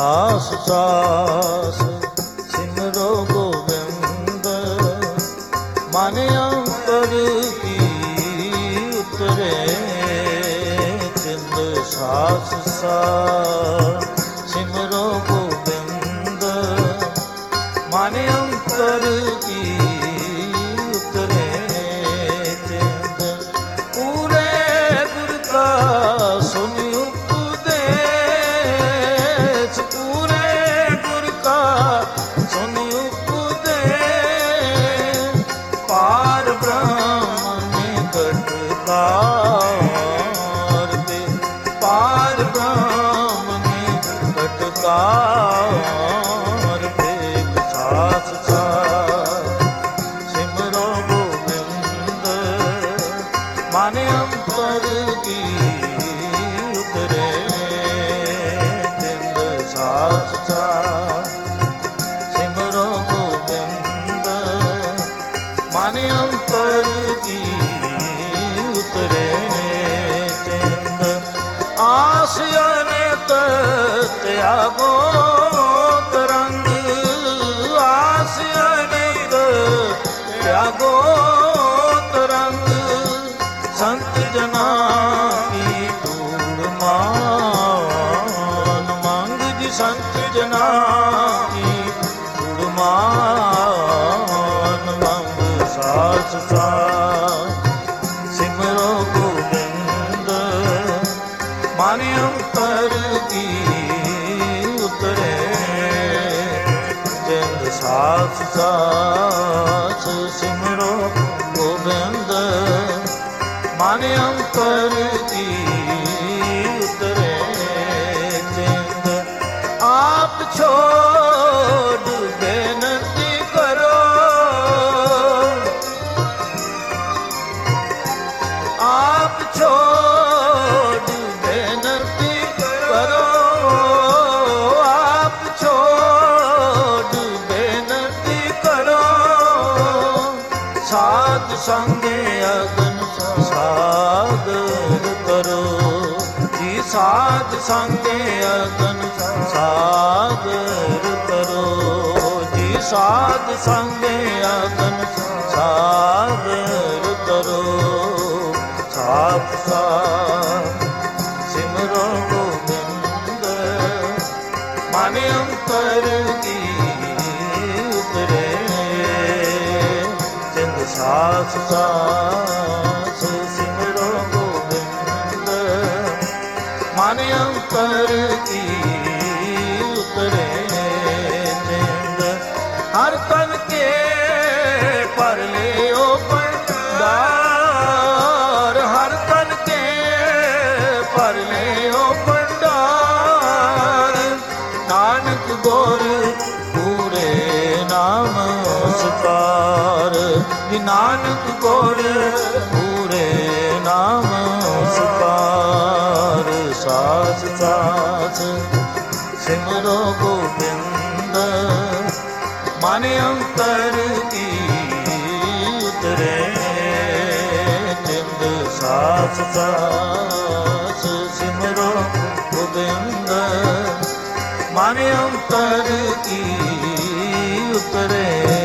ਸਾਸ ਸਾਸ ਸਿਮਰੋ ਗੋਬਿੰਦ, ਮਨ ਅੰਤਰ ਕੀ ਉਤਰੇ ਚਿੰਦ। ਸਾਸ ਸਾਸ ਸਿਮਰੋ ਗੋਬਿੰਦ, ਮਨ ਅੰਤਰ ਕੀ ਉਤਰੇ ਚਿੰਦ। ਪੂਰੇ ਗੁਰ ਕਾ ਸੁਨਿ ਉਪਦੇਸ਼, ਪੂਰੇ ਗੁਰ ਕਾ ਸੁਨਿ ਉਪਦੇਸ਼। ਪਾਰ ਬ੍ਰਹਮ ਨਿਕਟ ਕਾਰ ਤੇ, ਪਾਰ ਬ੍ਰਹਮ ਨਿਕਟ ਕਾਰ ਤੇ। ਸਾਸ ਸਾਸ ਸਿਮਰੋ ਗੋਬਿੰਦ, ਮਨ ਅੰਤਰ ਕੀ ਉਤਰੇ ਚਿੰਦ। ਸਾਸ ਸਾਸ ਸਿਮਰੋ ਗੋਬਿੰਦ, ਮਨ ਅੰਤਰ ਕੀ ਉਤਰੇ ਚਿੰਦ। ਆਸ ਅਨੇਕ ਤਿਆਗੋ ਤਰੰਗ, ਆਸ ਅਨੇਕ ਤਿਆਗੋ ਤਰੰਗ। ਸੰਤ ਜਨਾ ਕੀ ਧੂੜ ਮਾਨ ਮੰਗ ਜੀ, ਸੰਤ ਜਨਾ ਕੀ ਧੂੜ ਮਾਨ ਮੰਗ। ਸਾਸ ਸਾਸ ਸਿਮਰੋ ਗੋਬਿੰਦ, ਮਨ ਅੰਤਰ ਕੀ ਉਤਰੇ ਚਿੰਦ। ਸਾਸ ਸਾਸ ਸਿਮਰੋ ਗੋਬਿੰਦ, ਮਨ ਅੰਤਰ ਕੀ ਉਤਰੇ ਚਿੰਦ। ਆਪ ਛੋੜ ਬੇਨਤੀ ਕਰੋ, ਆਪ ਛੋੜ ਬੇਨਤੀ ਕਰੋ, ਆਪ ਛੋੜ ਬੇਨਤੀ ਕਰੋ। ਸਾਧ ਸੰਗੇ ਅਗਨ ਸਾਗਰ ਕਰੋ ਜੀ, ਸਾਧ ਸੰਗੇ ਅਗਨ ਸਾਗਰ ਕਰੋ ਜੀ, ਸਾਧ ਸੰਗੇ ਅਗਨ ਸਾਗਰ ਕਰੋ। ਸਾਸ ਸਾਸ ਸਿਮਰੋ ਗੋਬਿੰਦ, ਮਨ ਅੰਤਰ ਕੀ ਉਤਰੇ ਚਿੰਦ। ਸਾਸ ਸਾਸ ਸਿਮਰੋ ਗੋਬਿੰਦ, ਮਨ ਅੰਤਰ ਕੀ ਉਤਰੇ ਚਿੰਦ। ਹਰ ਤਨ ਕੇ ਭਰ ਲਿਓ ਭੰਡਾਰ, ਹਰ ਤਨ ਕੇ ਭਰ ਲਿਓ ਭੰਡਾਰ। ਨਾਨਕ ਗੁਰ ਪੂਰੇ ਨਾਮ ਸਕਾਰ ਜੀ, ਨਾਨਕ ਗੁਰ ਪੂਰੇ ਨਾਮ ਸਕਾਰ। ਸਾਸ ਸਾਸ ਸਿਮਰੋ ਗੋਬਿੰਦ, ਮਨ ਅੰਤਰ ਕੀ ਉਤਰੇ ਚਿੰਦ। ਸਾਸ ਸਾਸ ਸਿਮਰੋ ਗੋਬਿੰਦ, ਮਨ ਅੰਤਰ ਕੀ ਉਤਰੇ